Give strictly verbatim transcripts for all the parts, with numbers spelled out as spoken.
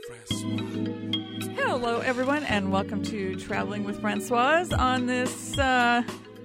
Hello, everyone, and welcome to Traveling with Francoise on this uh,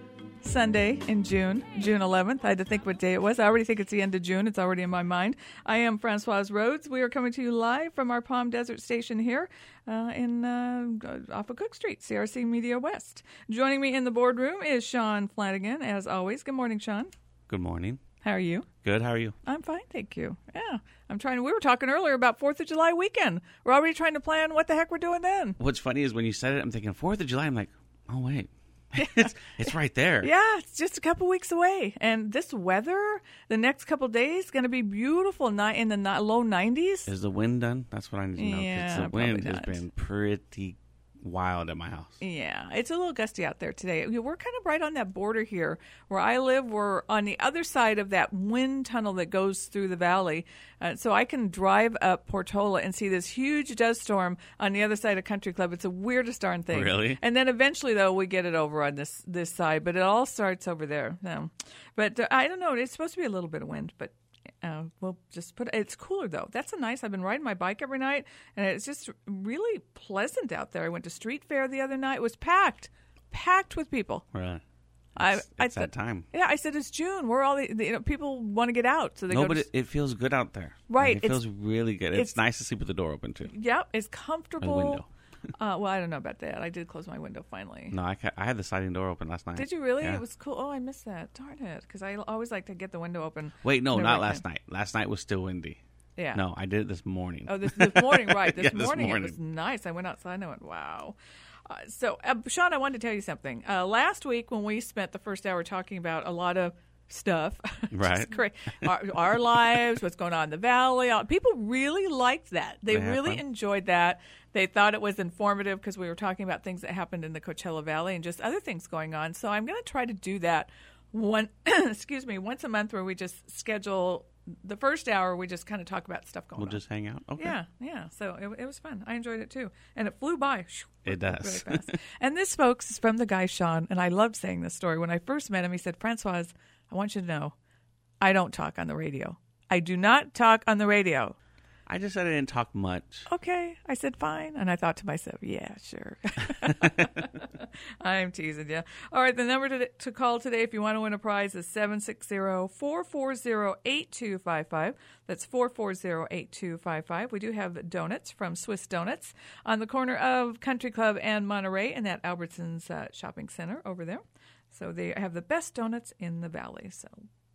Sunday in June, June eleventh. I had to think what day it was. I already think it's the end of June. It's already in my mind. I am Francoise Rhodes. We are coming to you live from our Palm Desert station here uh, in uh, off of Cook Street, C R C Media West. Joining me in the boardroom is Sean Flanagan, as always. Good morning, Sean. Good morning. How are you? Good. How are you? I'm fine, thank you. Yeah, I'm trying. We were talking earlier about Fourth of July weekend. We're already trying to plan what the heck we're doing then. What's funny is when you said it, I'm thinking Fourth of July. I'm like, oh wait, it's it's right there. Yeah, it's just a couple weeks away, and this weather, the next couple days, going to be beautiful. Ni- in the ni- low nineties. Is the wind done? That's what I need to know. Yeah, the wind has not. been pretty wild at my house. Yeah, it's a little gusty out there today. We're kind of right on that border here. Where I live, we're on the other side of that wind tunnel that goes through the valley. Uh, so I can drive up Portola and see this huge dust storm on the other side of Country Club. It's the weirdest darn thing. Really? And then eventually, though, we get it over on this this side. But it all starts over there. No. But uh, I don't know. It's supposed to be a little bit of wind, but Uh, we'll just put it's cooler though. That's a nice. I've been riding my bike every night, and it's just really pleasant out there. I went to Street Fair the other night. It was packed, packed with people. Right. I, It's, I it's that time. Yeah, I said it's June. We're all the, the you know, people want to get out, so they No, go. but to, it, it feels good out there. Right, Like, it it's- feels really good. It's, it's- nice to sleep with the door open too. Yep, it's A comfortable. window. uh, well, I don't know about that. I did close my window finally. No, I, ca- I had the sliding door open last night. Did you really? Yeah. It was cool. Oh, I missed that. Darn it, because I always like to get the window open. Wait, no, the not right last time. night. Last night was still windy. Yeah. No, I did it this morning. Oh, this, this morning, right. This, Yeah, this morning, morning. it was nice. I went outside and I went, wow. Uh, so, uh, Sean, I wanted to tell you something. Uh, last week when we spent the first hour talking about a lot of stuff, Right. just cra- our, our lives, what's going on in the valley, all, people really liked that. They They had really fun. enjoyed that. They thought it was informative because we were talking about things that happened in the Coachella Valley and just other things going on. So I'm going to try to do that one, excuse me, once a month where we just schedule the first hour. We just kind of talk about stuff going We'll on. just hang out. Okay. Yeah, yeah. So it, it was fun. I enjoyed it too, and it flew by. It does. really fast. And this, folks, is from the guy Sean, and I love saying this story. When I first met him, he said, "Francoise, I want you to know, I don't talk on the radio. I do not talk on the radio." I just said I didn't talk much. Okay, I said fine, and I thought to myself, "Yeah, sure." I'm teasing you. All right, the number to, to call today if you want to win a prize is seven six zero, four four zero, eight two five five. That's four four zero, eight two five five. We do have donuts from Swiss Donuts on the corner of Country Club and Monterey in that Albertsons uh, shopping center over there. So they have the best donuts in the valley. So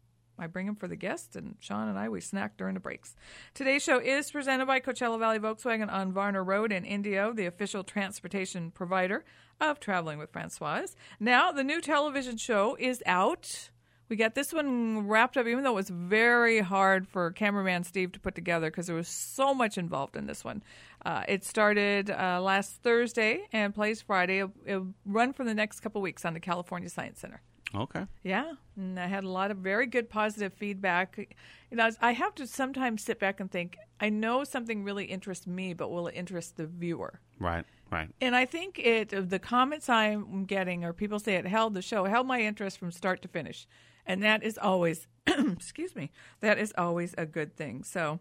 I bring them for the guests, and Sean and I, we snack during the breaks. Today's show is presented by Coachella Valley Volkswagen on Varner Road in Indio, the official transportation provider of Traveling with Francoise. Now, the new television show is out. We got this one wrapped up, even though it was very hard for cameraman Steve to put together because there was so much involved in this one. Uh, it started uh, last Thursday and plays Friday. It'll, it'll run for the next couple weeks on the California Science Center. Okay. Yeah, and I had a lot of very good positive feedback. You know, I have to sometimes sit back and think, I know something really interests me, but will it interest the viewer? Right, right. And I think it the comments I'm getting, or people say it held the show, held my interest from start to finish. And that is always, excuse me, that is always a good thing. So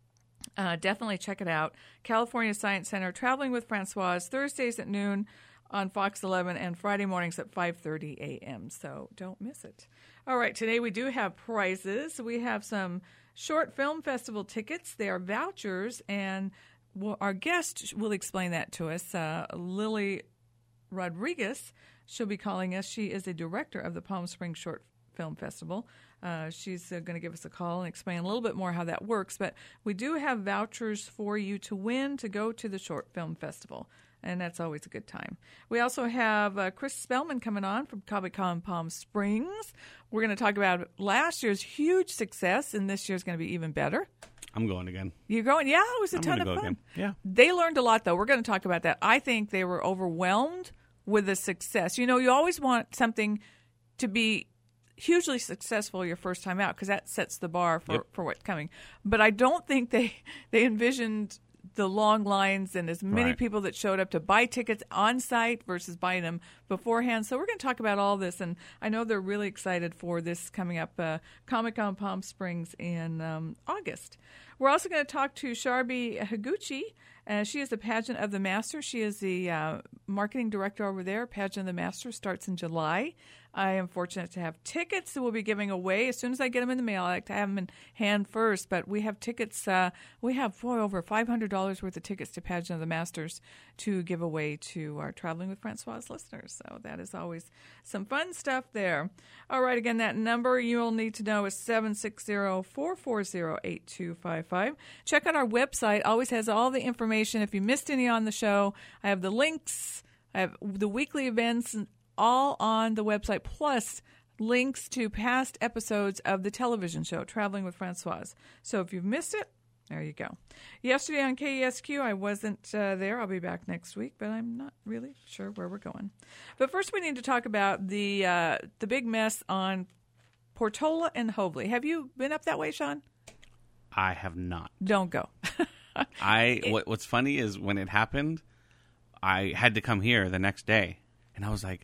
uh, definitely check it out. California Science Center, Traveling with Francoise, Thursdays at noon on Fox eleven and Friday mornings at five thirty a.m. So don't miss it. All right, today we do have prizes. We have some short film festival tickets. They are vouchers, and we'll, our guest will explain that to us. Uh, Lily Rodriguez, she'll be calling us. She is a director of the Palm Springs Short Film Festival. Uh, she's uh, going to give us a call and explain a little bit more how that works. But we do have vouchers for you to win to go to the Short Film Festival, and that's always a good time. We also have uh, Chris Spellman coming on from Comic Con Palm Springs. We're going to talk about last year's huge success, and this year's going to be even better. I'm going again. You're going? Yeah, it was a I'm ton of gonna fun. go again. Yeah. They learned a lot, though. We're going to talk about that. I think they were overwhelmed with the success. You know, you always want something to be hugely successful your first time out because that sets the bar for, Yep. for what's coming. But I don't think they, they envisioned the long lines and as many Right. people that showed up to buy tickets on site versus buying them beforehand. So we're going to talk about all this, and I know they're really excited for this coming up, uh, Comic-Con Palm Springs in um, August. We're also going to talk to Sharbi Higuchi. Uh, she is the Pageant of the Master. She is the uh, marketing director over there. Pageant of the Master starts in July. I am fortunate to have tickets that we'll be giving away as soon as I get them in the mail. I like to have them in hand first, but we have tickets. Uh, we have boy, over five hundred dollars worth of tickets to Pageant of the Masters to give away to our Traveling with Francois listeners. So that is always some fun stuff there. All right, again, that number you'll need to know is seven six zero, four four zero, eight two five five. Check out our website. Always has all the information. If you missed any on the show, I have the links. I have the weekly events all on the website, plus links to past episodes of the television show, Traveling with Francois. So if you've missed it, there you go. Yesterday on K E S Q, I wasn't uh, there. I'll be back next week, but I'm not really sure where we're going. But first we need to talk about the uh, the big mess on Portola and Hoadley. Have you been up that way, Sean? I have not. Don't go. I what, What's funny is when it happened, I had to come here the next day, and I was like,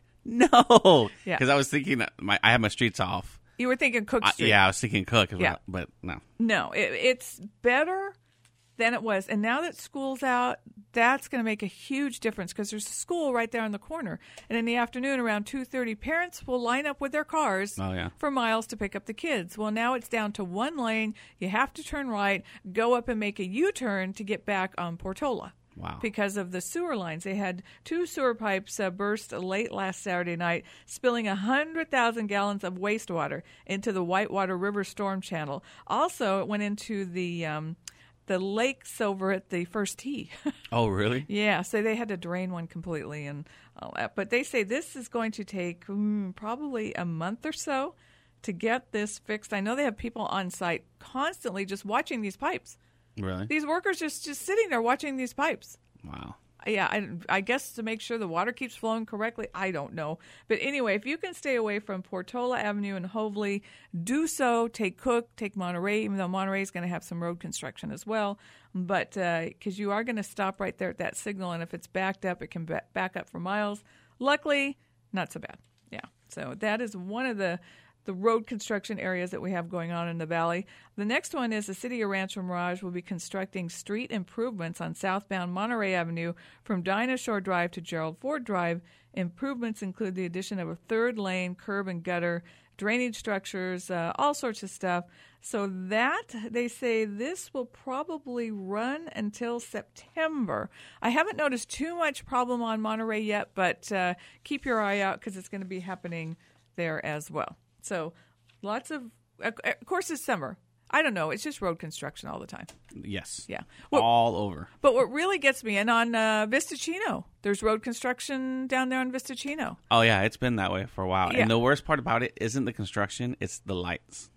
no, because yeah. I was thinking that my I had my streets off. You were thinking Cook Street. I, yeah, I was thinking Cook, yeah. but no. No, it, it's better than it was. And now that school's out, that's going to make a huge difference because there's a school right there on the corner. And in the afternoon around two thirty, parents will line up with their cars oh, yeah. for miles to pick up the kids. Well, now it's down to one lane. You have to turn right, go up and make a U-turn to get back on Portola. Wow. Because of the sewer lines. They had two sewer pipes uh, burst late last Saturday night, spilling one hundred thousand gallons of wastewater into the Whitewater River storm channel. Also, it went into the um, the lakes over at the First Tee. Oh, really? Yeah, so they had to drain one completely and all that. But they say this is going to take mm, probably a month or so to get this fixed. I know they have people on site constantly just watching these pipes. Really? These workers just, just sitting there watching these pipes. Wow. Yeah, I, I guess to make sure the water keeps flowing correctly. I don't know. But anyway, if you can stay away from Portola Avenue and Hoadley, do so. Take Cook, take Monterey, even though Monterey is going to have some road construction as well. But because uh, you are going to stop right there at that signal, and if it's backed up, it can ba- back up for miles. Luckily, not so bad. Yeah, so that is one of the the road construction areas that we have going on in the valley. The next one is the City of Rancho Mirage will be constructing street improvements on southbound Monterey Avenue from Dinah Shore Drive to Gerald Ford Drive. Improvements include the addition of a third lane, curb and gutter, drainage structures, uh, all sorts of stuff. So that, they say this will probably run until September. I haven't noticed too much problem on Monterey yet, but uh, keep your eye out because it's going to be happening there as well. So lots of, of course, it's summer. I don't know. It's just road construction all the time. Yes. Yeah. Well, all over. But what really gets me, and on uh, Vistachino, there's road construction down there on Vistachino. Oh, yeah. It's been that way for a while. Yeah. And the worst part about it isn't the construction. It's the lights.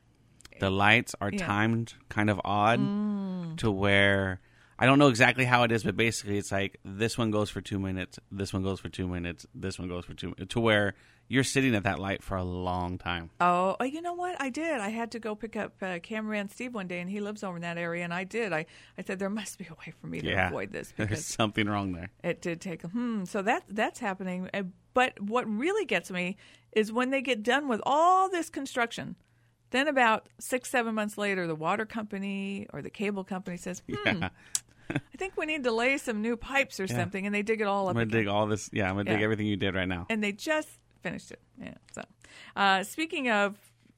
The lights are yeah. timed kind of odd mm. to where I don't know exactly how it is, but basically it's like this one goes for two minutes, this one goes for two minutes, this one goes for two minutes, to where you're sitting at that light for a long time. Oh, you know what? I did. I had to go pick up uh, Cameraman Steve one day, and he lives over in that area, and I did. I, I said, there must be a way for me to yeah. avoid this. There's Because something wrong there. It did take, hmm. So that that's happening. Uh, But what really gets me is when they get done with all this construction, then about six, seven months later, the water company or the cable company says, hmm, Yeah. I think we need to lay some new pipes or Yeah. something, and they dig it all up I'm going to again. dig all this. Yeah, I'm going to dig Yeah. everything you did right now. And they just finished it. Yeah. So, uh, speaking of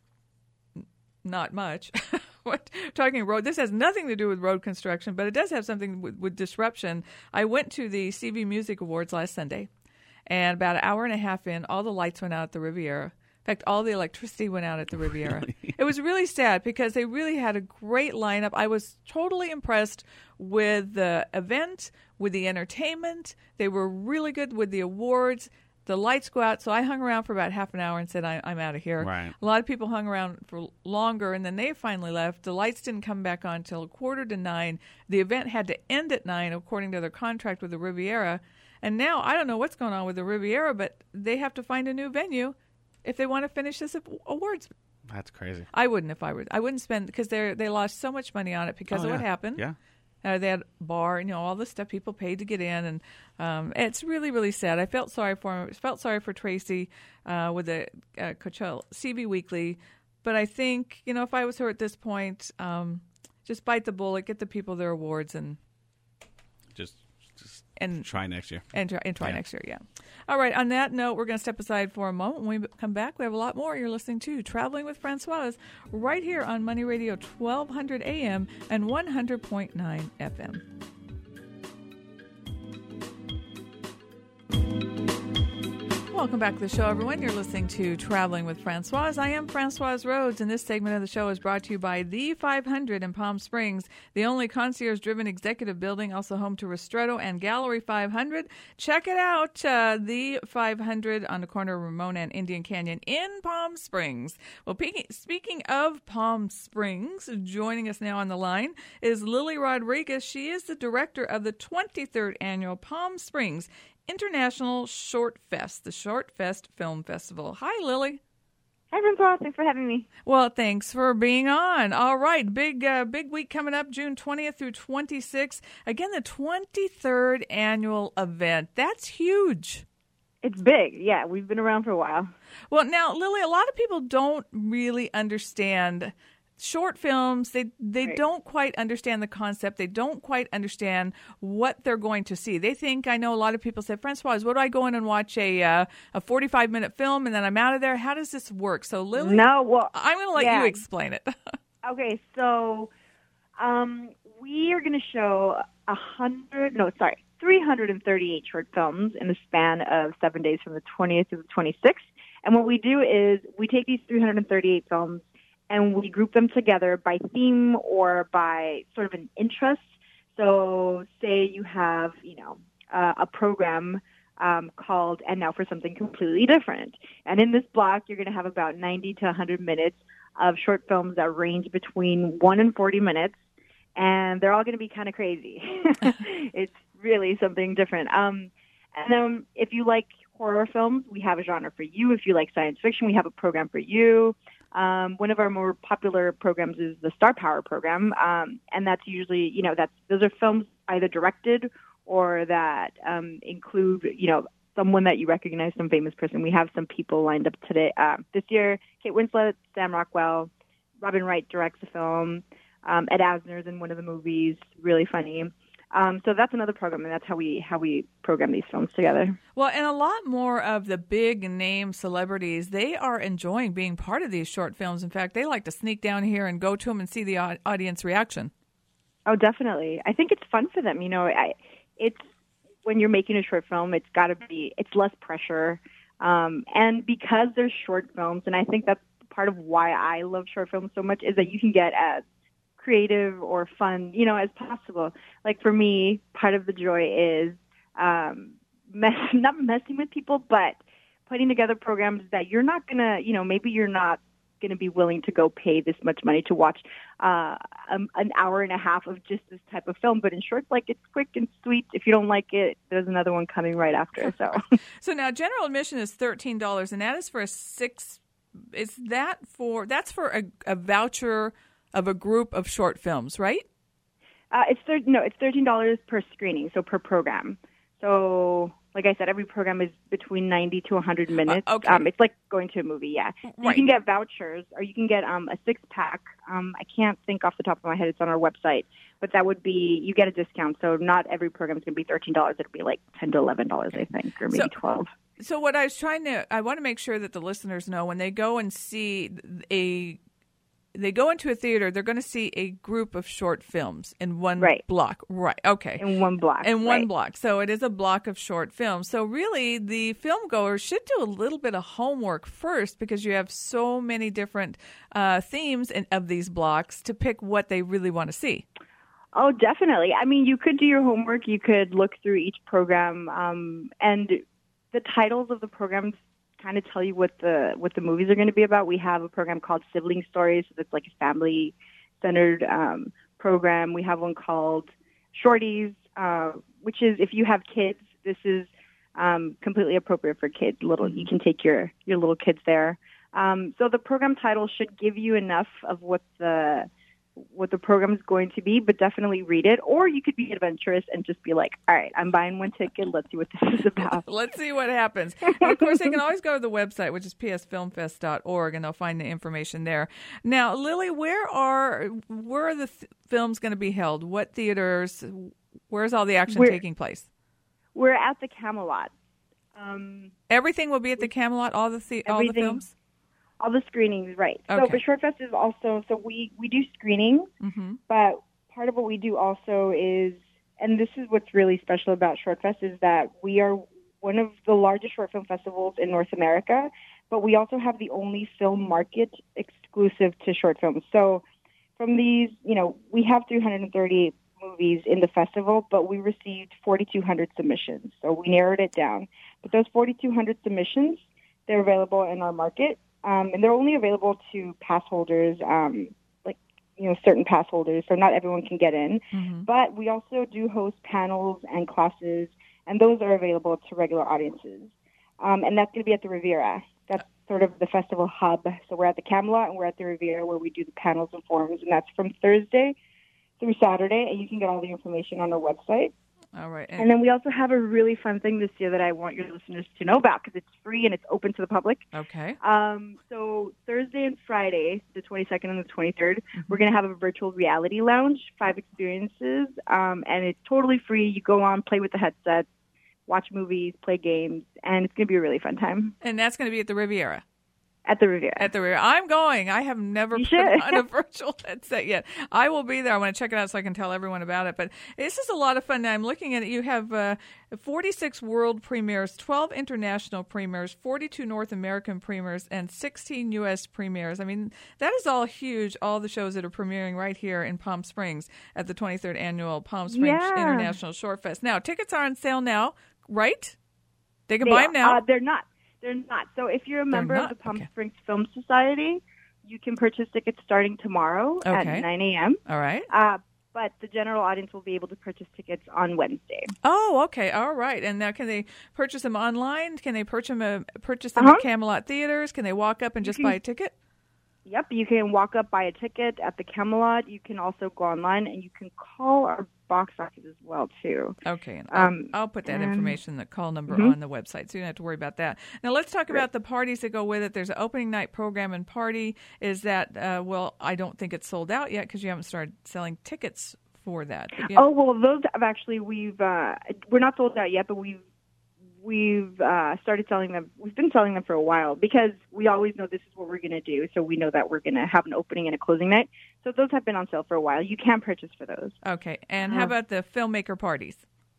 not much, what talking road. This has nothing to do with road construction, but it does have something with, with disruption. I went to the C V Music Awards last Sunday, and about an hour and a half in, all the lights went out at the Riviera. In fact, all the electricity went out at the Riviera. Really? It was really sad because they really had a great lineup. I was totally impressed with the event, with the entertainment. They were really good with the awards. The lights go out, so I hung around for about half an hour and said, I, I'm out of here. Right. A lot of people hung around for longer, and then they finally left. The lights didn't come back on until a quarter to nine. The event had to end at nine, according to their contract with the Riviera. And now, I don't know what's going on with the Riviera, but they have to find a new venue if they want to finish this awards. That's crazy. I wouldn't if I were. I wouldn't spend, because they they lost so much money on it because Oh, of yeah. what happened. Yeah. Uh, they had a bar, you know, all the stuff people paid to get in, and um, it's really, really sad. I felt sorry for him. Felt sorry for Tracy uh, with the uh, Coachella C B Weekly, but I think, you know, if I was her at this point, um, just bite the bullet, get the people their awards, and just just and try next year. And try, and try yeah. next year, yeah. All right, on that note, we're going to step aside for a moment. When we come back, we have a lot more. You're listening to Traveling with Francoise right here on Money Radio twelve hundred A M and one hundred point nine F M. Welcome back to the show, everyone. You're listening to Traveling with Francoise. I am Francoise Rhodes, and this segment of the show is brought to you by The five hundred in Palm Springs, the only concierge-driven executive building, also home to Ristretto and Gallery five hundred. Check it out, uh, The five hundred on the corner of Ramona and Indian Canyon in Palm Springs. Well, pe- speaking of Palm Springs, joining us now on the line is Lily Rodriguez. She is the director of the twenty-third Annual Palm Springs International Short Fest, the Short Fest Film Festival. Hi, Lily. Hi, Francois. Thanks for having me. Well, thanks for being on. All right, big uh, big week coming up, June twentieth through twenty-sixth. Again, the twenty-third annual event. That's huge. It's big. Yeah, we've been around for a while. Well, now, Lily, a lot of people don't really understand short films. They they right. don't quite understand the concept. They don't quite understand what they're going to see. They think, I know a lot of people say, Francoise, what do I go in and watch a uh, a forty-five minute film and then I'm out of there? How does this work? So, Lily, no, well, I'm going to let yeah. you explain it. Okay, so um, we are going to show a hundred, no, sorry, three hundred thirty-eight short films in the span of seven days from the twentieth to the twenty-sixth. And what we do is we take these three hundred thirty-eight films and we group them together by theme or by sort of an interest. So say you have, you know, uh, a program um, called And Now for Something Completely Different. And in this block, you're going to have about ninety to one hundred minutes of short films that range between one and forty minutes. And they're all going to be kind of crazy. It's really something different. Um, and then if you like horror films, we have a genre for you. If you like science fiction, we have a program for you. Um, one of our more popular programs is the Star Power program, um, and that's usually, you know, that's those are films either directed or that um, include, you know, someone that you recognize, some famous person. We have some people lined up today. Uh, this year, Kate Winslet, Sam Rockwell, Robin Wright directs the film. Um, Ed Asner's in one of the movies, really funny. Um, so that's another program, and that's how we how we program these films together. Well, and a lot more of the big name celebrities, they are enjoying being part of these short films. In fact, they like to sneak down here and go to them and see the audience reaction. Oh, definitely. I think it's fun for them. You know, I, it's when you're making a short film, it's got to be it's less pressure, um, and because they're short films, and I think that's part of why I love short films so much is that you can get as creative or fun, you know, as possible. Like for me, part of the joy is um, mess, not messing with people, but putting together programs that you're not going to, you know, maybe you're not going to be willing to go pay this much money to watch uh, um, an hour and a half of just this type of film. But in short, like it's quick and sweet. If you don't like it, there's another one coming right after. So, so now general admission is thirteen dollars, and that is for a six. Is that for that's for a, a voucher of a group of short films, right? Uh, it's thir- no, it's thirteen dollars per screening, so per program. So, like I said, every program is between ninety to one hundred minutes. Uh, okay. Um, it's like going to a movie, yeah. So right. You can get vouchers, or you can get um, a six-pack. Um, I can't think off the top of my head. It's on our website. But that would be, you get a discount. So not every program is going to be thirteen dollars. It'll be like ten to eleven dollars, I think, or maybe so, twelve dollars. So what I was trying to, I want to make sure that the listeners know when they go and see a They go into a theater, they're going to see a group of short films in one right. block. Right. Okay. In one block. In one right. block. So it is a block of short films. So really, the film goers should do a little bit of homework first because you have so many different uh, themes in, of these blocks to pick what they really want to see. Oh, definitely. I mean, you could do your homework. You could look through each program, um, and the titles of the programs kind of tell you what the what the movies are going to be about. We have a program called Sibling Stories, so that's like a family-centered um, program. We have one called Shorties, uh, which is if you have kids, this is um, completely appropriate for kids. Little, you can take your your little kids there. Um, so the program title should give you enough of what the what the program is going to be, but definitely read it. Or you could be adventurous and just be like, all right, I'm buying one ticket. Let's see what this is about. Let's see what happens. And of course, they can always go to the website, which is p s film fest dot org, and they'll find the information there. Now, Lily, where are where are the th- films going to be held? What theaters? Where's all the action we're, taking place? We're at the Camelot. Um, Everything will be at the Camelot. All the, the all the films. All the screenings, right. Okay. So the Short Fest is also, so we, we do screenings, mm-hmm. but part of what we do also is, and this is what's really special about Short Fest, is that we are one of the largest short film festivals in North America, but we also have the only film market exclusive to short films. So from these, you know, we have three hundred thirty movies in the festival, but we received forty-two hundred submissions. So we narrowed it down. But those forty-two hundred submissions, they're available in our market. Um, and they're only available to pass holders, um, like, you know, certain pass holders, so not everyone can get in. Mm-hmm. But we also do host panels and classes, and those are available to regular audiences. Um, and that's going to be at the Riviera. That's sort of the festival hub. So we're at the Camelot, and we're at the Riviera where we do the panels and forums, and that's from Thursday through Saturday, and you can get all the information on our website. All right. And, and then we also have a really fun thing this year that I want your listeners to know about because it's free and it's open to the public. Okay. Um, so Thursday and Friday, the twenty-second and the twenty-third, mm-hmm. we're going to have a virtual reality lounge, five experiences, um, and it's totally free. You go on, play with the headsets, watch movies, play games, and it's going to be a really fun time. And that's going to be at the Riviera. At the Riviera. At the Riviera. I'm going. I have never you put should. on a virtual headset yet. I will be there. I want to check it out so I can tell everyone about it. But this is a lot of fun. Now, I'm looking at it. You have uh, forty-six world premieres, twelve international premieres, forty-two North American premieres, and sixteen U S premieres. I mean, that is all huge, all the shows that are premiering right here in Palm Springs at the twenty-third Annual Palm Springs yeah. International Short Fest. Now, tickets are on sale now, right? They can they, buy them now? Uh, they're not. They're not. So if you're a member not? of the Palm Okay. Springs Film Society, you can purchase tickets starting tomorrow Okay. at nine a.m. All right. Uh, but the general audience will be able to purchase tickets on Wednesday. Oh, okay. All right. And now can they purchase them online? Can they purchase them, uh, purchase them Uh-huh. at Camelot Theaters? Can they walk up and just can- buy a ticket? Yep, you can walk up, buy a ticket at the Camelot. You can also go online, and you can call our box office as well, too. Okay. And I'll, Um, I'll put that and- information, the call number Mhm. on the website, so you don't have to worry about that. Now, let's talk about the parties that go with it. There's an opening night program and party. Is that, uh, well, I don't think it's sold out yet because you haven't started selling tickets for that. But, yeah. Oh, well, those have actually, we've, uh, we're not sold out yet, but we've, we've uh, started selling them. We've been selling them for a while because we always know this is what we're going to do. So we know that we're going to have an opening and a closing night. So those have been on sale for a while. You can purchase for those. Okay. And how Uh, about the filmmaker parties?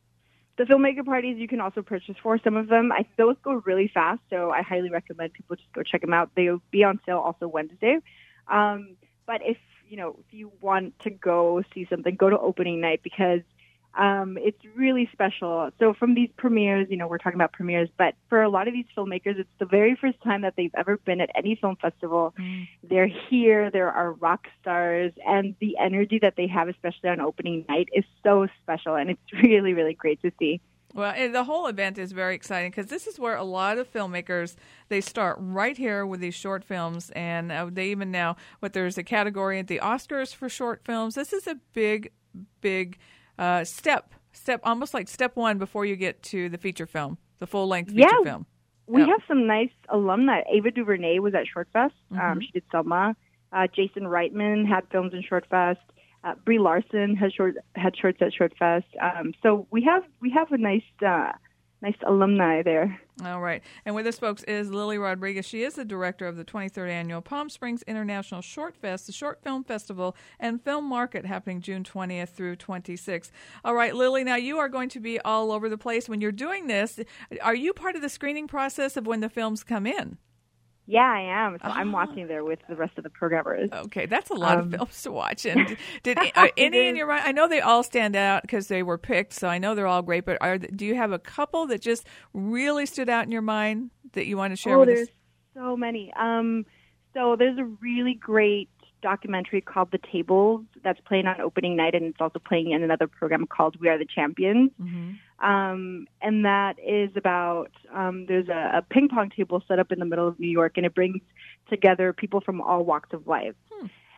The filmmaker parties you can also purchase for. Some of them, I, those go really fast, so I highly recommend people just go check them out. They'll be on sale also Wednesday. Um, but if, you know, if you want to go see something, go to opening night because um, it's really special. So from these premieres, you know, we're talking about premieres, but for a lot of these filmmakers, it's the very first time that they've ever been at any film festival. Mm. They're here, there are rock stars, and the energy that they have, especially on opening night, is so special, and it's really, really great to see. Well, and the whole event is very exciting because this is where a lot of filmmakers, they start right here with these short films, and uh, they even now, what there's a category at the Oscars for short films. This is a big, big uh, step, step almost like step one before you get to the feature film, the full-length feature Yeah. film. We Yep. have some nice alumni. Ava DuVernay was at Short Fest. Um, Mhm. she did Selma. Uh, Jason Reitman had films in Short Fest. Uh, Brie Larson has short had shorts at Short Fest. Um, so we have we have a nice uh, nice alumni there. All right. And with us, folks, is Lily Rodriguez. She is the director of the twenty-third Annual Palm Springs International Short Fest, the Short Film Festival and Film Market happening June twentieth through twenty-sixth. All right, Lily, now you are going to be all over the place. When you're doing this, are you part of the screening process of when the films come in? Yeah, I am. So I'm Ah. watching there with the rest of the programmers. Okay, that's a lot Um, of films to watch. And did are It any in is. your mind? I know they all stand out because they were picked, so I know they're all great. But are do you have a couple that just really stood out in your mind that you want to share Oh, with there's us? so many. Um, so there's a really great documentary called The Tables that's playing on opening night, and it's also playing in another program called We Are the Champions. Mm-hmm. Um, and that is about, um, there's a, a ping pong table set up in the middle of New York, and it brings together people from all walks of life. Hmm.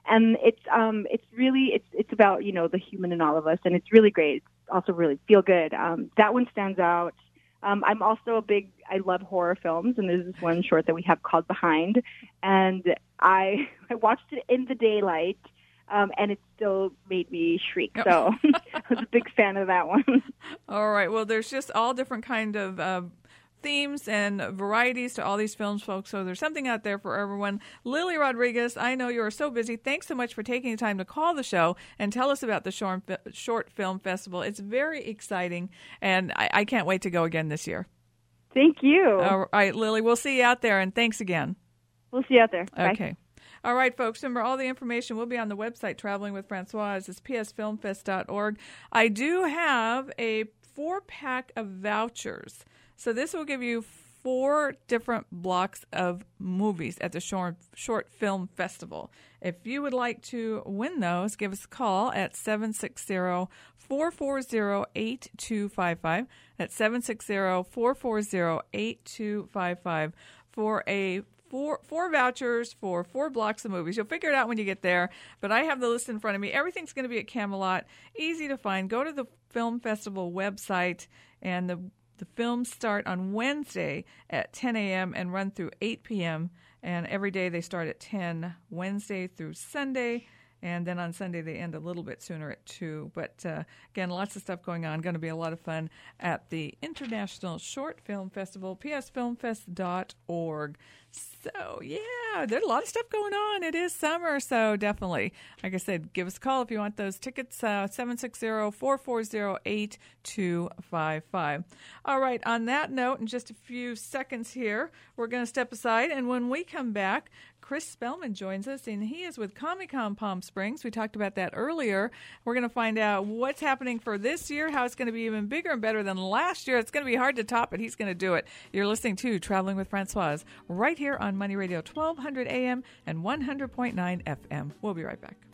and it's um it's really it's it's about you know the human in all of us, and it's really great. It's also really feel good. Um, that one stands out. Um, I'm also a big I love horror films, and there's this one short that we have called Behind, and I I watched it in the daylight. Um, and it still made me shriek. Yep. So I was a big fan of that one. All right. Well, there's just all different kind of uh, themes and varieties to all these films, folks. So there's something out there for everyone. Lily Rodriguez, I know you are so busy. Thanks so much for taking the time to call the show and tell us about the Short, short Film Festival. It's very exciting, and I, I can't wait to go again this year. Thank you. All right, Lily. We'll see you out there, and thanks again. We'll see you out there. Bye. Okay. All right, folks, remember all the information will be on the website, Traveling with Francoise. It's p s film fest dot org. I do have a four-pack of vouchers. So this will give you four different blocks of movies at the Short, Short Film Festival. If you would like to win those, give us a call at seven six zero, four four zero, eight two five five. That's seven six zero, four four zero, eight two five five for a Four, four vouchers for four blocks of movies. You'll figure it out when you get there, but I have the list in front of me. Everything's going to be at Camelot. Easy to find. Go to the Film Festival website, and the, the films start on Wednesday at ten a.m. and run through eight p.m., and every day they start at ten, Wednesday through Sunday. And then on Sunday, they end a little bit sooner at two. But, uh, again, lots of stuff going on. Going to be a lot of fun at the International Short Film Festival, p s film fest dot org. So, yeah, there's a lot of stuff going on. It is summer, so definitely. Like I said, give us a call if you want those tickets, uh, seven six zero, four four zero, eight two five five. All right, on that note, in just a few seconds here, we're going to step aside. And when we come back, Chris Spellman joins us, and he is with Comic-Con Palm Springs. We talked about that earlier. We're going to find out what's happening for this year, how it's going to be even bigger and better than last year. It's going to be hard to top, but he's going to do it. You're listening to Traveling with Francoise right here on Money Radio, twelve hundred A M and one hundred point nine F M. We'll be right back.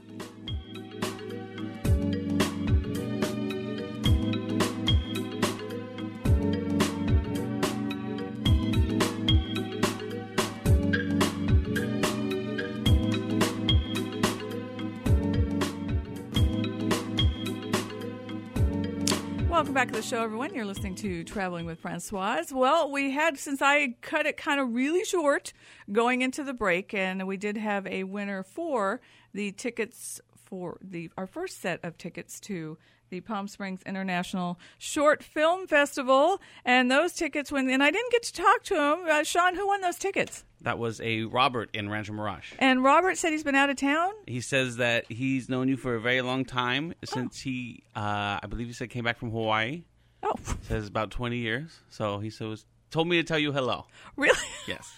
Welcome back to the show, everyone. You're listening to Traveling with Francoise. Well, we had, since I cut it kind of really short going into the break, and we did have a winner for the tickets for the our first set of tickets to the Palm Springs International Short Film Festival. And those tickets went, and I didn't get to talk to him. Uh, Sean, who won those tickets? That was a Robert in Rancho Mirage. And Robert said he's been out of town? He says that he's known you for a very long time, since oh. he, uh, I believe he said came back from Hawaii. Oh. Says about twenty years. So he said, told me to tell you hello. Really? Yes.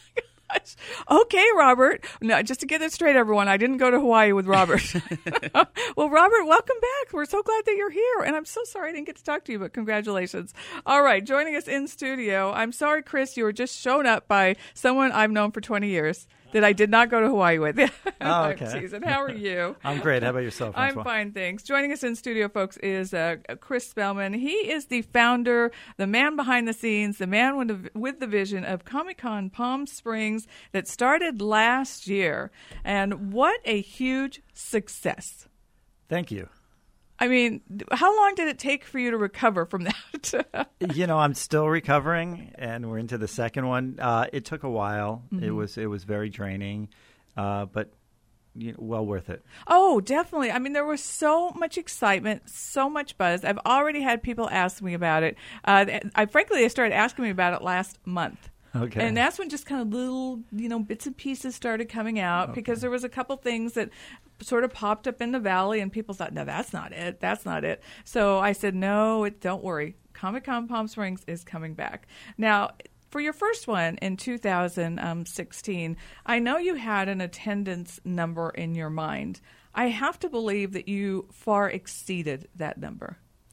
Okay, Robert. No, just to get it straight, everyone, I didn't go to Hawaii with Robert. Well, Robert, welcome back. We're so glad that you're here. And I'm so sorry I didn't get to talk to you, but congratulations. All right, joining us in studio, I'm sorry, Chris, you were just shown up by someone I've known for twenty years that I did not go to Hawaii with. Oh, okay. Susan, how are you? I'm great. How about yourself, Francois? I'm fine, thanks. Joining us in studio, folks, is uh, Chris Spellman. He is the founder, the man behind the scenes, the man with the, with the vision of Comic-Con Palm Springs that started last year. And what a huge success. Thank you. I mean, how long did it take for you to recover from that? You know, I'm still recovering, and we're into the second one. Uh, it took a while. Mm-hmm. It was it was very draining, uh, but you know, well worth it. Oh, definitely. I mean, there was so much excitement, so much buzz. I've already had people ask me about it. Uh, I frankly, they started asking me about it last month. Okay. And that's when just kind of little, you know, bits and pieces started coming out, okay. because there was a couple things that sort of popped up in the valley, and people thought, no, that's not it. That's not it. So I said, no, it, don't worry. Comic-Con Palm Springs is coming back. Now, for your first one in two thousand sixteen, I know you had an attendance number in your mind. I have to believe that you far exceeded that number.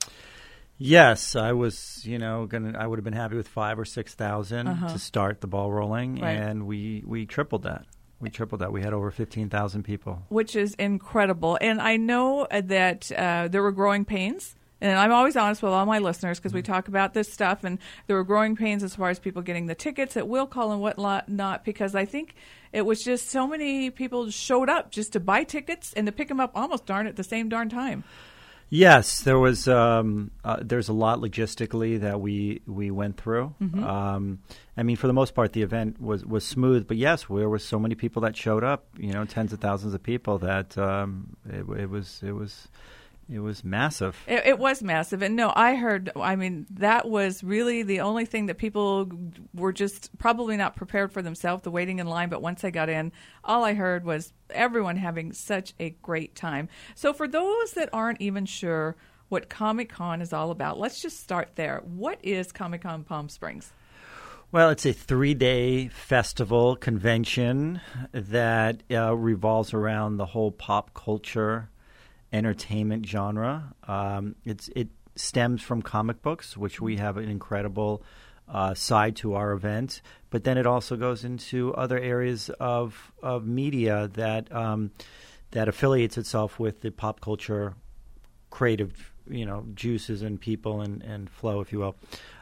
Yes, I was, you know, gonna. I would have been happy with five or six thousand uh-huh. to start the ball rolling, right. and we, we tripled that. We tripled that. We had over fifteen thousand people, which is incredible. And I know that uh, there were growing pains and I'm always honest with all my listeners because we talk about this stuff, and there were growing pains as far as people getting the tickets at will call and whatnot, not because I think it was just so many people showed up just to buy tickets and to pick them up almost darn at the same darn time. Yes, there was. Um, uh, there's a lot logistically that we we went through. Mm-hmm. Um, I mean, for the most part, the event was, was smooth. But yes, there were so many people that showed up. You know, tens of thousands of people. That um, it, it was it was it was massive. It, it was massive, and no, I heard. I mean, that was really the only thing that people were just probably not prepared for themselves. The waiting in line, but once I got in, all I heard was everyone having such a great time. So for those that aren't even sure what Comic-Con is all about, let's just start there. What is Comic-Con Palm Springs? Well, it's a three-day festival convention that uh, revolves around the whole pop culture entertainment genre. Um, it's it stems from comic books, which we have an incredible uh, side to our event, but then it also goes into other areas of of media that um, that affiliates itself with the pop culture creative, you know, juices and people and, and flow, if you will.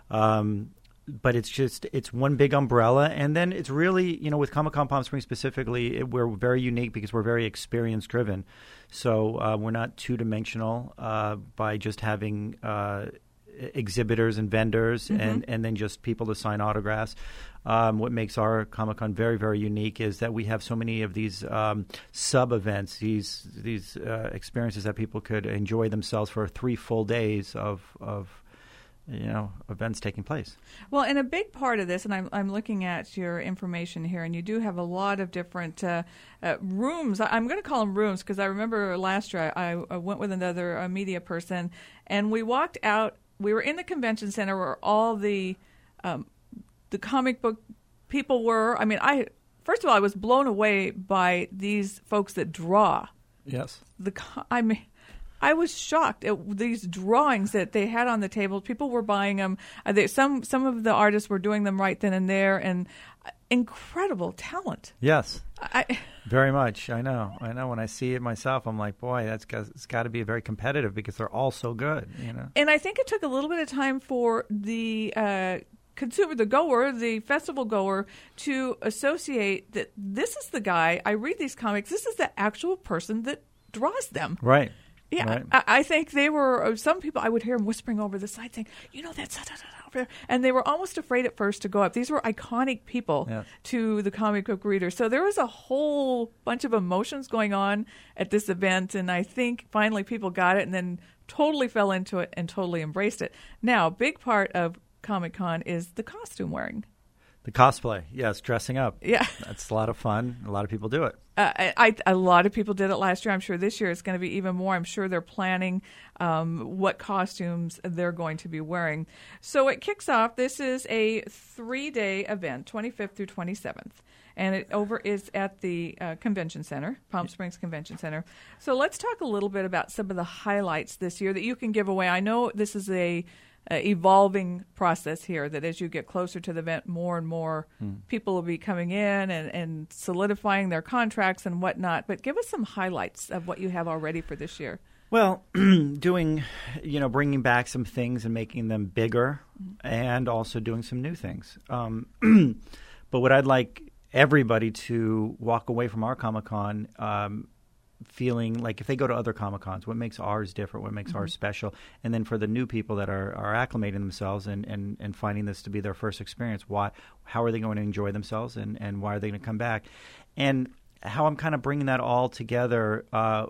Um, but it's just it's one big umbrella, and then it's really, you know, with Comic-Con Palm Springs specifically, it, we're very unique because we're very experience driven. So uh, we're not two dimensional uh, by just having uh, exhibitors and vendors mm-hmm. and, and then just people to sign autographs. Um, what makes our Comic-Con very, very unique is that we have so many of these um, sub-events, these these uh, experiences that people could enjoy themselves for three full days of, of you know, events taking place. Well, and a big part of this, and I'm I'm looking at your information here, and you do have a lot of different uh, uh, rooms. I'm going to call them rooms because I remember last year I, I went with another uh, media person, and we walked out. We were in the convention center where all the um, the comic book people were. I mean, I first of all I was blown away by these folks that draw. Yes. The I mean. I was shocked at these drawings that they had on the table. People were buying them. Uh, they, some some of the artists were doing them right then and there, and uh, incredible talent. Yes, I, very much. I know. I know. When I see it myself, I'm like, boy, that's got, it's got to be very competitive because they're all so good. You know. And I think it took a little bit of time for the uh, consumer, the goer, the festival goer, to associate that this is the guy. I read these comics. This is the actual person that draws them. Right. Yeah, right. I, I think they were, some people, I would hear them whispering over the side saying, you know, that's, over there. And they were almost afraid at first to go up. These were iconic people yes. to the comic book reader. So there was a whole bunch of emotions going on at this event. And I think finally people got it and then totally fell into it and totally embraced it. Now, a big part of Comic-Con is the costume wearing. The cosplay, yes, dressing up. Yeah. That's a lot of fun. A lot of people do it. Uh, I, I, a lot of people did it last year. I'm sure this year it's going to be even more. I'm sure they're planning um, what costumes they're going to be wearing. So it kicks off. This is a three-day event, twenty-fifth through twenty-seventh. And it over is at the uh, Convention Center, Palm Springs Convention Center. So let's talk a little bit about some of the highlights this year that you can give away. I know this is a Uh, evolving process here, that as you get closer to the event, more and more mm. people will be coming in and, and solidifying their contracts and whatnot. But give us some highlights of what you have already for this year. Well, doing, you know, bringing back some things and making them bigger mm. and also doing some new things. Um, but what I'd like everybody to walk away from our Comic-Con um, feeling like if they go to other Comic-Cons, what makes ours different, what makes mm-hmm. ours special, and then for the new people that are, are acclimating themselves and, and, and finding this to be their first experience, why, how are they going to enjoy themselves and, and why are they going to come back? And how I'm kind of bringing that all together uh,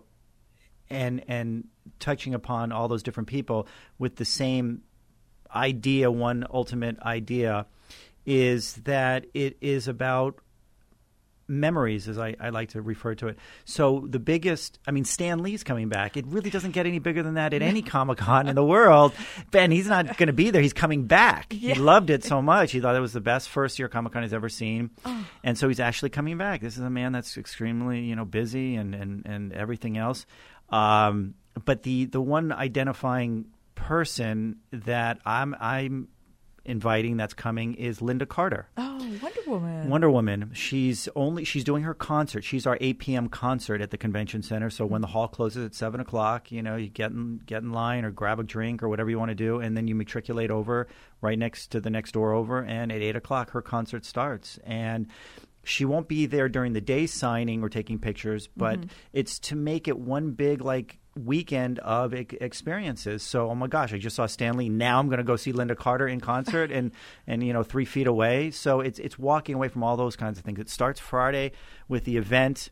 and and touching upon all those different people with the same idea, one ultimate idea, is that it is about memories, as I, I like to refer to it. So the biggest, I mean, Stan Lee's coming back. It really doesn't get any bigger than that at any Comic-Con in the world. Ben, he's not going to be there. He's coming back. Yeah. He loved it so much. He thought it was the best first-year Comic-Con he's ever seen. Oh. And so he's actually coming back. This is a man that's extremely, you know, busy and, and, and everything else. Um, but the, the one identifying person that I'm I'm inviting that's coming is Linda Carter. Oh, Wonder Woman. Wonder Woman. She's only she's doing her concert. She's our eight p.m. concert at the convention center. So when the hall closes at seven o'clock, you know, you get in get in line or grab a drink or whatever you want to do, and then you matriculate over right next to the next door over, and at eight o'clock her concert starts. And she won't be there during the day signing or taking pictures, but mm-hmm. it's to make it one big like weekend of e- experiences. So, oh my gosh, I just saw Stan Lee. Now I'm going to go see Linda Carter in concert and, and you know, three feet away. So it's it's walking away from all those kinds of things. It starts Friday with the event,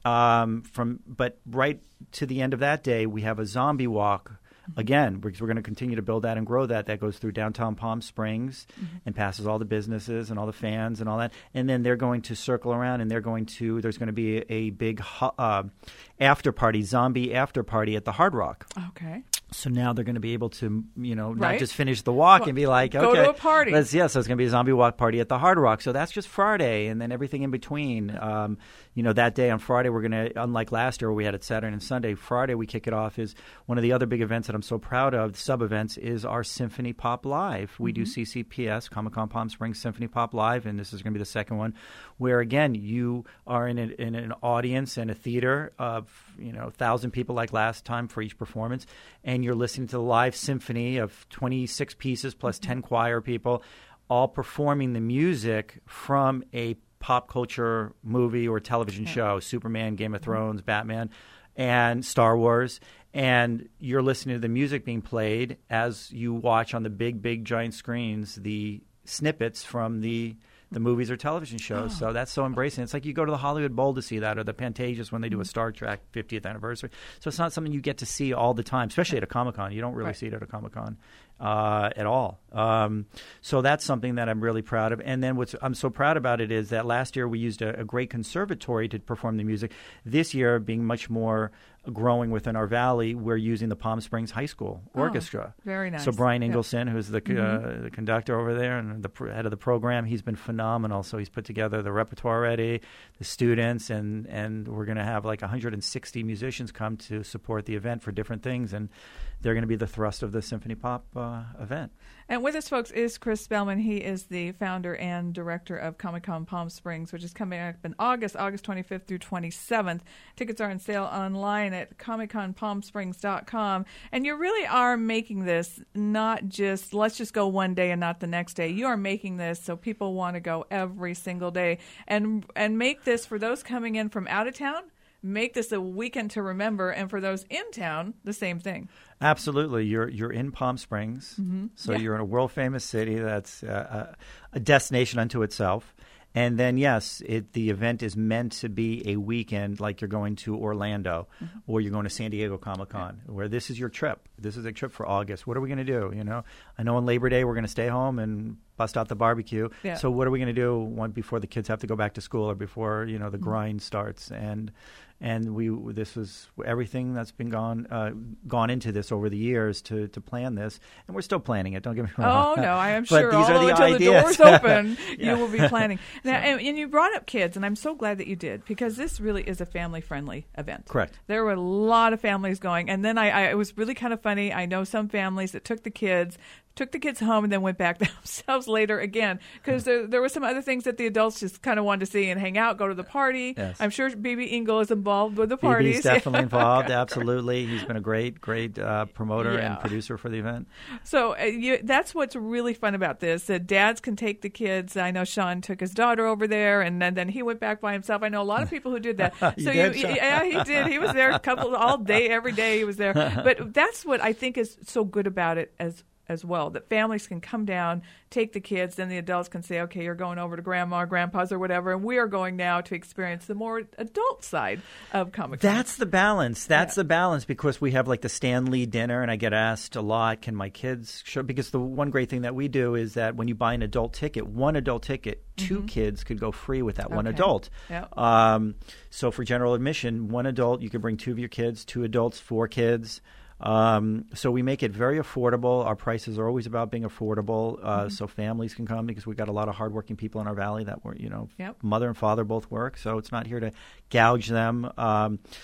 um, from but right to the end of that day, we have a zombie walk. Again, because we're going to continue to build that and grow that. That goes through downtown Palm Springs mm-hmm. and passes all the businesses and all the fans and all that. And then they're going to circle around and they're going to – there's going to be a, a big uh, after party, zombie after party at the Hard Rock. Okay. So now they're going to be able to, you know, not right. just finish the walk well, and be like, okay. Go to a party. Let's, yeah, so it's going to be a zombie walk party at the Hard Rock. So that's just Friday and then everything in between. Um, you know, that day on Friday we're going to, unlike last year where we had it Saturday and Sunday, Friday we kick it off is one of the other big events that I'm so proud of, sub-events, is our Symphony Pop Live. We mm-hmm. do C C P S, Comic-Con Palm Springs Symphony Pop Live, and this is going to be the second one, where, again, you are in, a, in an audience and a theater of, you know, one thousand people like last time for each performance, and you're listening to the live symphony of twenty-six pieces plus ten choir people, all performing the music from a pop culture movie or television yeah. show, Superman, Game of Thrones, Batman, and Star Wars. And you're listening to the music being played as you watch on the big, big, giant screens the snippets from the the movies or television shows. Oh. So that's so embracing. It's like you go to the Hollywood Bowl to see that, or the Pantages when they do a Star Trek fiftieth anniversary. So it's not something you get to see all the time, especially at a Comic-Con. You don't really right. see it at a Comic-Con uh, at all. Um, so that's something that I'm really proud of. And then what I'm so proud about it is that last year we used a, a great conservatory to perform the music. This year, being much more growing within our valley, we're using the Palm Springs High School Orchestra. Oh, very nice. So Brian Engelson, yep. who's the, mm-hmm. uh, the conductor over there and the pr- head of the program, he's been phenomenal. So he's put together the repertoire already, the students, and, and we're going to have like one hundred sixty musicians come to support the event for different things, and they're going to be the thrust of the Symphony Pop uh, event. And with us, folks, is Chris Spellman. He is the founder and director of Comic-Con Palm Springs, which is coming up in August, August twenty-fifth through twenty-seventh. Tickets are on sale online at comic con palm springs dot com. And you really are making this not just, let's just go one day and not the next day. You are making this so people want to go every single day. And, and make this, for those coming in from out of town, make this a weekend to remember, and for those in town, the same thing. Absolutely. You're you're in Palm Springs, mm-hmm. so yeah. you're in a world-famous city that's uh, a, a destination unto itself. And then, yes, it, the event is meant to be a weekend like you're going to Orlando mm-hmm. or you're going to San Diego Comic-Con, yeah. where this is your trip. This is a trip for August. What are we going to do? You know, I know on Labor Day we're going to stay home and bust out the barbecue. Yeah. So what are we going to do one before the kids have to go back to school or before, you know, the mm-hmm. grind starts? And and we this was everything that's been gone uh, gone into this over the years to, to plan this, and we're still planning it. Don't get me wrong. Oh no, I am but sure. These Although are the until ideas. the doors open, yeah. you will be planning. Now, and, and you brought up kids, and I'm so glad that you did, because this really is a family-friendly event. Correct. There were a lot of families going, and then I, I it was really kind of funny. I know some families that took the kids. took the kids home and then went back themselves later again, because there, there were some other things that the adults just kind of wanted to see and hang out, go to the party. Yes. I'm sure B B Engel is involved with the parties. B B's definitely involved, absolutely. He's been a great, great uh, promoter yeah. and producer for the event. So uh, you, that's what's really fun about this. That dads can take the kids. I know Sean took his daughter over there, and then, then he went back by himself. I know a lot of people who did that. you so did, you, yeah, he did. He was there a couple all day, every day he was there. But that's what I think is so good about it as as well, that families can come down, take the kids, then the adults can say, okay, you're going over to grandma or grandpa's or whatever, and we are going now to experience the more adult side of Comic-Con. That's the balance. That's yeah. the balance, because we have like the Stan Lee dinner, and I get asked a lot, can my kids show? Because the one great thing that we do is that when you buy an adult ticket, one adult ticket, two mm-hmm. kids could go free with that okay. one adult. Yep. Um, so for general admission, one adult, you can bring two of your kids, two adults, four kids. Um, so we make it very affordable. Our prices are always about being affordable, uh, mm-hmm. so families can come, because we've got a lot of hardworking people in our valley that were, you know, yep. mother and father both work. So it's not here to gouge them. Um,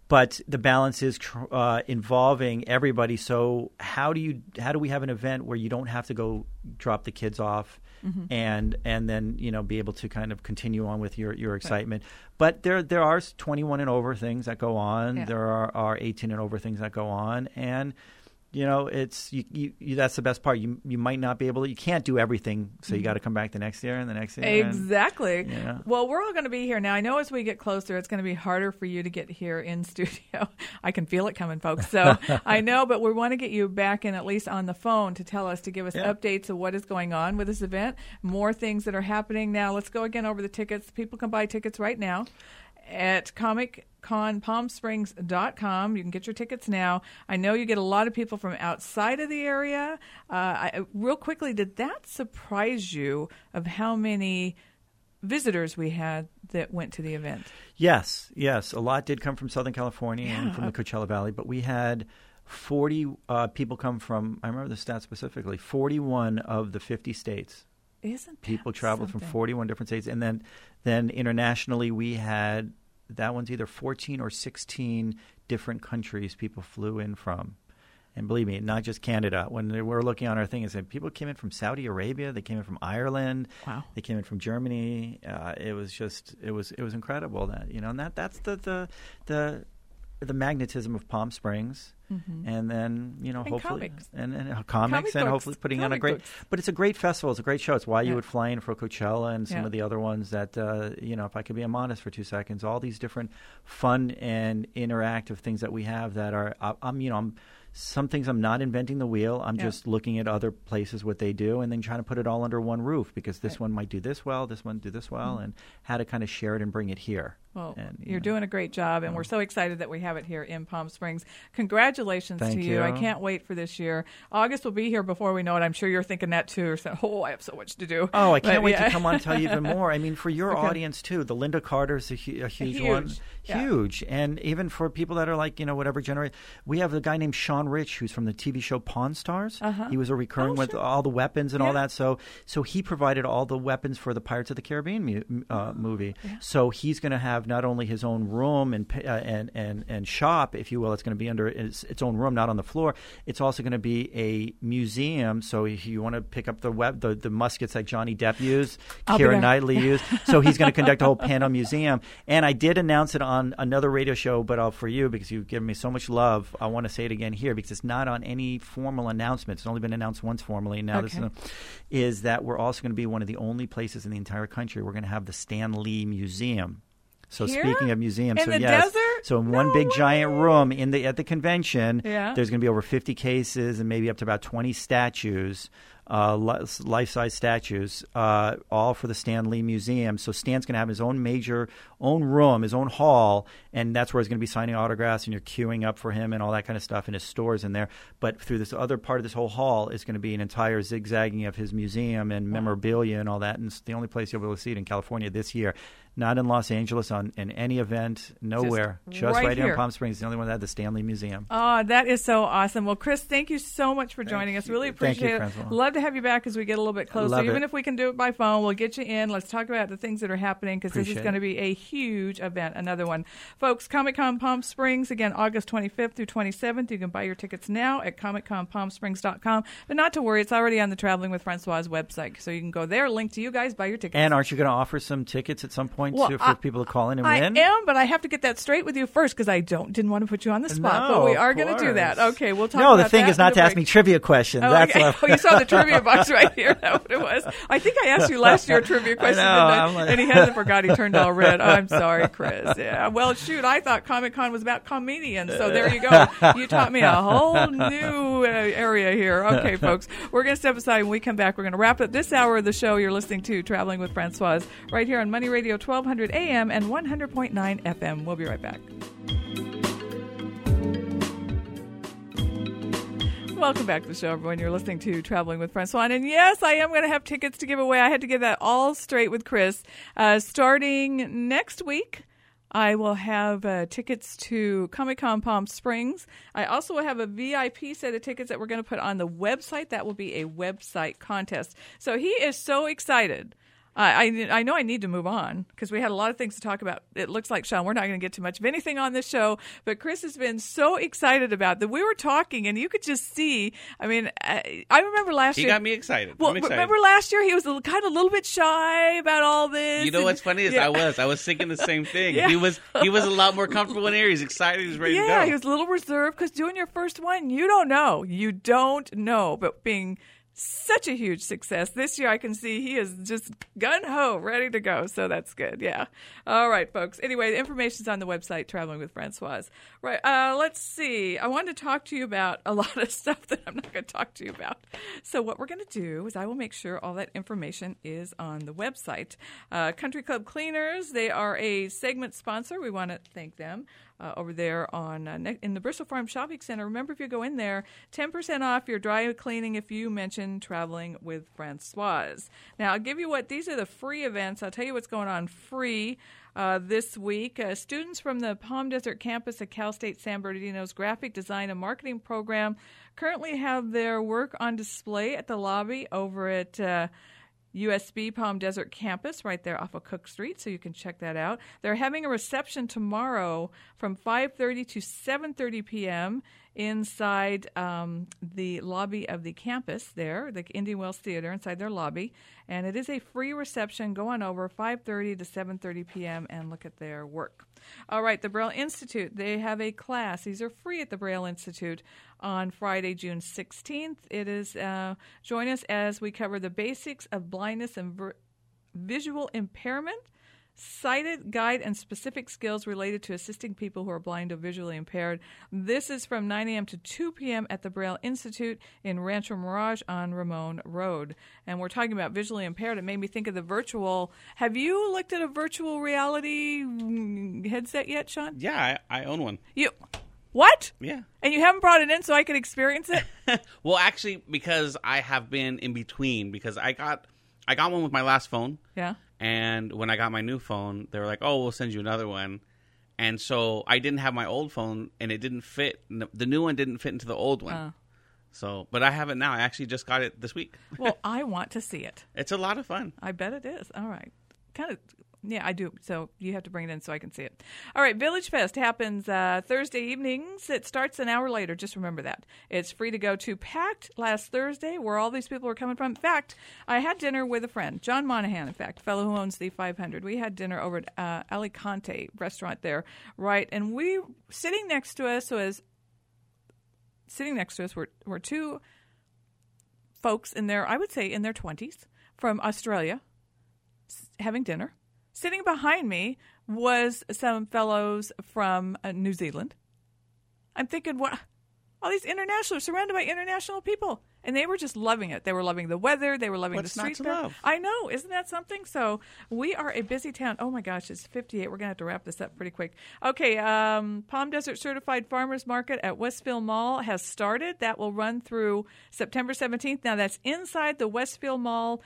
but the balance is tr- uh, involving everybody. So how do you how do we have an event where you don't have to go drop the kids off mm-hmm. and and then you know be able to kind of continue on with your, your excitement? Right. But there there are twenty-one and over things that go on. Yeah. There are, are eighteen and over things that go on, and you know, it's you, you, you, that's the best part. You you might not be able to. You can't do everything, so you got to come back the next year and the next year. Exactly. And, you know. Well, we're all going to be here now. I know as we get closer, it's going to be harder for you to get here in studio. I can feel it coming, folks. So I know, but we want to get you back in at least on the phone to tell us, to give us yeah. updates of what is going on with this event, more things that are happening now. Let's go again over the tickets. People can buy tickets right now at Comic Con Palm Springs dot com. You can get your tickets now. I know you get a lot of people from outside of the area. Uh, I, real quickly, did that surprise you of how many visitors we had that went to the event? Yes, yes. A lot did come from Southern California yeah. and from the Coachella Valley, but we had forty uh, people come from, I remember the stat specifically, forty-one of the fifty states. Isn't people traveled something? From forty-one different states, and then then internationally we had that one's either fourteen or sixteen different countries people flew in from. And believe me, not just Canada. When we were looking on our thing, it said people came in from Saudi Arabia, they came in from Ireland, wow, they came in from Germany. Uh, it was just it was it was incredible that you know, and that that's the the the, the magnetism of Palm Springs. Mm-hmm. And then, you know, and hopefully, comics. and, and uh, comics, comic and books. hopefully putting comic on a great. Books. But it's a great festival. It's a great show. It's why yeah. you would fly in for Coachella and some yeah. of the other ones that, uh, you know, if I could be modest for two seconds, all these different fun and interactive things that we have that are, I, I'm, you know, I'm. Some things I'm not inventing the wheel. I'm yeah. just looking at other places, what they do, and then trying to put it all under one roof because this right. one might do this well, this one do this well, mm-hmm. and how to kind of share it and bring it here. Well, and, you're know, doing a great job, and oh. we're so excited that we have it here in Palm Springs. Congratulations Thank to you. you. I can't wait for this year. August will be here before we know it. I'm sure you're thinking that too. Or saying, oh, I have so much to do. Oh, I can't but, wait yeah. to come on and tell you even more. I mean, for your okay. audience too, the Linda Carter's a, hu- a huge, huge one. yeah. Huge. And even for people that are like, you know, whatever generation. We have a guy named Sean Rich who's from the T V show Pawn Stars. Uh-huh. He was a recurring oh, with sure. all the weapons and yeah. all that. So so he provided all the weapons for the Pirates of the Caribbean mu- uh, movie. Yeah. So he's going to have not only his own room and uh, and, and and shop, if you will. It's going to be under its, its own room, not on the floor. It's also going to be a museum. So if you want to pick up the web, the, the muskets that Johnny Depp used, Keira Knightley used. So he's going to conduct a whole panel museum. And I did announce it on another radio show, but uh, for you, because you've given me so much love, I want to say it again here because it's not on any formal announcement. It's only been announced once formally. Now okay. this is, a, is that we're also going to be one of the only places in the entire country we're going to have the Stan Lee Museum. So Here? Speaking of museums, in so the yes, desert? so in No one big way. giant room in the at the convention, yeah. there's going to be over fifty cases and maybe up to about twenty statues, uh, life-size statues, uh, all for the Stan Lee Museum. So Stan's going to have his own major, own room, his own hall, and that's where he's going to be signing autographs, and you're queuing up for him and all that kind of stuff, and his stores in there. But through this other part of this whole hall is going to be an entire zigzagging of his museum and wow. memorabilia and all that, and it's the only place you'll be able to see it in California this year. Not in Los Angeles on in any event, nowhere. Just, just right, right here here in Palm Springs. The only one that had the Stan Lee Museum. Oh, that is so awesome. Well, Chris, thank you so much for joining thank us. You. Really appreciate thank you, it. Francois. Love to have you back as we get a little bit closer. Love Even it. if we can do it by phone, we'll get you in. Let's talk about the things that are happening because this is Appreciate going to it. be a huge event. Another one. Folks, Comic-Con Palm Springs, again, August twenty-fifth through twenty-seventh. You can buy your tickets now at Comic Con Palm Springs dot com. But not to worry, it's already on the Traveling with Francois website. So you can go there, link to you guys, buy your tickets. And aren't you going to offer some tickets at some point well, to, for I, people to call in and I win? am, but I have to get that straight with you first because I don't didn't want to put you on the spot. No, but we of are going to do that. course. Okay, we'll talk No, about the thing that is not in to the ask break. me trivia questions. Oh, That's okay. what Oh, you saw the trivia box right here. That's what it was. I think I asked you last year a trivia question, know, didn't I? I'm like- And he hasn't forgot. He turned all red. Oh, I'm sorry, Chris. Yeah. Well, shoot, I thought Comic-Con was about comedians. So there you go. You taught me a whole new uh, area here. Okay, folks, we're going to step aside. When we come back, we're going to wrap up this hour of the show. You're listening to Traveling with Francois right here on Money Radio twelve hundred A M and one hundred point nine F M. We'll be right back. Welcome back to the show, everyone. You're listening to Traveling with Francois. And yes, I am going to have tickets to give away. I had to get that all straight with Chris. Uh, starting next week, I will have uh, tickets to Comic-Con Palm Springs. I also will have a V I P set of tickets that we're going to put on the website. That will be a website contest. So he is so excited I, I I know I need to move on because we had a lot of things to talk about. It looks like, Sean, we're not going to get too much of anything on this show, but Chris has been so excited about that. We were talking, and you could just see. I mean, I, I remember last he year. He got me excited. Well, I'm excited. Remember last year he was a, kind of a little bit shy about all this. You know and, what's funny is yeah. I was I was thinking the same thing. Yeah. He was he was a lot more comfortable in here. He's excited. He's ready yeah, to go. he was a little reserved because doing your first one, you don't know, you don't know, but being such a huge success. This year I can see he is just gun-ho, ready to go. So that's good. Yeah. All right, folks. Anyway, the information's on the website, Traveling with Francoise. Right. Uh, let's see. I wanted to talk to you about a lot of stuff that I'm not going to talk to you about. So what we're going to do is I will make sure all that information is on the website. Uh, Country Club Cleaners, they are a segment sponsor. We want to thank them. Uh, over there on uh, ne- in the Bristol Farm Shopping Center. Remember, if you go in there, ten percent off your dry cleaning if you mention Traveling with Francoise. Now, I'll give you what, these are the free events. I'll tell you what's going on free uh, this week. Uh, students from the Palm Desert campus at Cal State San Bernardino's Graphic Design and Marketing program currently have their work on display at the lobby over at uh, U S B Palm Desert campus right there off of Cook Street, so you can check that out. They're having a reception tomorrow from five thirty to seven thirty p.m. inside um, the lobby of the campus there, the Indian Wells Theater, inside their lobby. And it is a free reception. Go on over five thirty to seven thirty p.m. and look at their work. All right, the Braille Institute, they have a class. These are free at the Braille Institute on Friday, June sixteenth. It is, uh, join us as we cover the basics of blindness and ver- visual impairment, sighted guide, and specific skills related to assisting people who are blind or visually impaired. This is from nine a.m. to two p.m. at the Braille Institute in Rancho Mirage on Ramon Road. And we're talking about visually impaired. It made me think of the virtual. Have you looked at a virtual reality headset yet, Sean? Yeah, I, I own one. You What? Yeah. And you haven't brought it in so I could experience it? Well, actually, because I have been in between, because I got I got one with my last phone. Yeah. And when I got my new phone, they were like, oh, we'll send you another one. And so I didn't have my old phone, and it didn't fit. The new one didn't fit into the old one. Uh. So, but I have it now. I actually just got it this week. Well, I want to see it. It's a lot of fun. I bet it is. All right. Kind of, yeah, I do. So you have to bring it in so I can see it. All right, Village Fest happens uh, Thursday evenings. It starts an hour later. Just remember that. It's free to go to. Packed last Thursday, where all these people were coming from. In fact, I had dinner with a friend, John Monahan, in fact, fellow who owns the five hundred. We had dinner over at uh, Alicante restaurant there, right? And we, sitting next to us was, sitting next to us were, were two folks in their, I would say in their twenties from Australia, having dinner. Sitting behind me was some fellows from uh, New Zealand. I'm thinking, what? All these international, surrounded by international people. And they were just loving it. They were loving the weather. They were loving What's the street. not to love? I know. Isn't that something? So we are a busy town. Oh, my gosh. It's fifty-eight. We're going to have to wrap this up pretty quick. Okay. Um, Palm Desert Certified Farmers Market at Westfield Mall has started. That will run through September seventeenth. Now, that's inside the Westfield Mall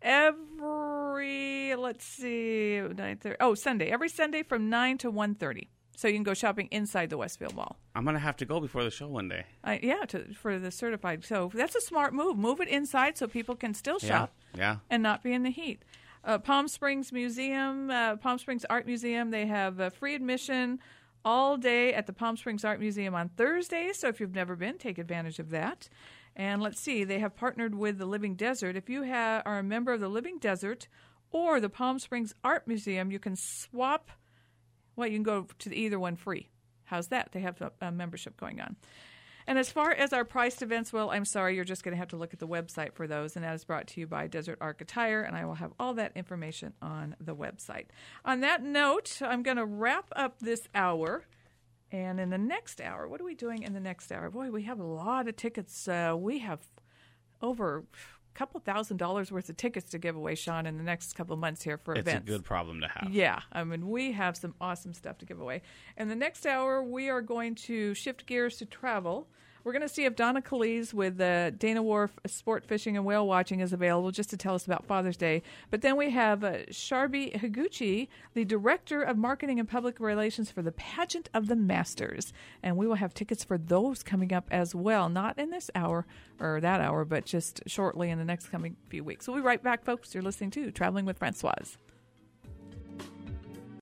every, let's see, nine thirty, oh, Sunday. Every Sunday from nine to one thirty. So you can go shopping inside the Westfield Mall. I'm going to have to go before the show one day. Uh, yeah, to, for the certified. So that's a smart move. Move it inside so people can still shop Yeah. yeah. and not be in the heat. Uh, Palm Springs Museum, uh, Palm Springs Art Museum, they have uh, free admission all day at the Palm Springs Art Museum on Thursdays. So if you've never been, take advantage of that. And let's see, they have partnered with the Living Desert. If you ha- are a member of the Living Desert or the Palm Springs Art Museum, you can swap. Well, you can go to either one free. How's that? They have a, a membership going on. And as far as our priced events, well, I'm sorry, you're just going to have to look at the website for those. And that is brought to you by Desert Arc Attire, and I will have all that information on the website. On that note, I'm going to wrap up this hour. And in the next hour, what are we doing in the next hour? Boy, we have a lot of tickets. Uh, we have over a couple thousand dollars worth of tickets to give away, Sean, in the next couple of months here for It's events. a good problem to have. Yeah, I mean, we have some awesome stuff to give away. In the next hour, we are going to shift gears to travel We're going to see if Donna Calise with uh, Dana Wharf Sport Fishing and Whale Watching is available just to tell us about Father's Day. But then we have uh, Sharbi Higuchi, the Director of Marketing and Public Relations for the Pageant of the Masters. And we will have tickets for those coming up as well. Not in this hour or that hour, but just shortly in the next coming few weeks. We'll be right back, folks. You're listening to Traveling with Francoise.